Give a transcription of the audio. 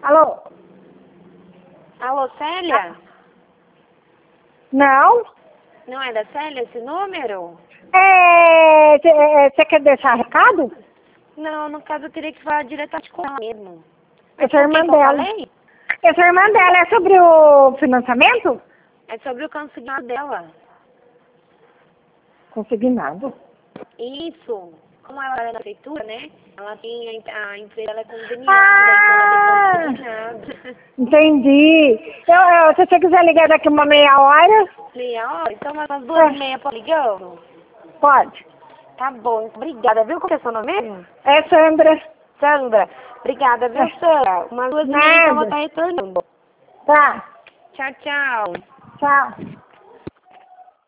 Alô? Alô, Célia? Não? Não é da Célia esse número? Você quer deixar recado? Não, no caso eu teria que falar diretamente com ela mesmo. Eu sou irmã Com quem que eu dela. falei? Eu sou irmã dela. É sobre o financiamento? É sobre o consignado dela. Consignado. Isso. Como ela é da prefeitura, né? Ela tem a empresa ela é conveniada, então ela tem consignado. Entendi. Se você quiser ligar daqui uma meia hora, Meia hora? Então umas 2h30 pra ligando? pode. Tá bom, obrigada, viu? Qual que é seu nome mesmo? É Sandra. Sandra. Obrigada, viu, Sandra? Umas 2h30 eu vou Nada. estar retornando. Tá. Tchau, tchau. Tchau.